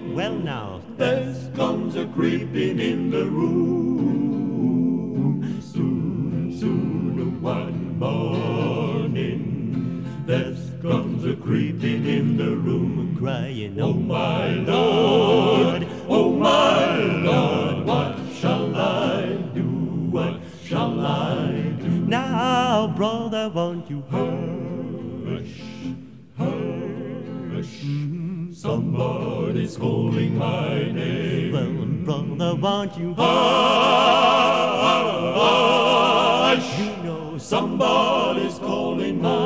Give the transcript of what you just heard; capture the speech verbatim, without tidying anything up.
Well now, Death comes a creeping in the room. Soon, soon, one morning, Death comes a creeping in the room, crying, oh my Lord, oh my Lord, what shall I do, what shall I do? Now, brother, won't you Hush, hush, somebody's calling my name. Well, brother, won't you Hush, you know somebody's calling my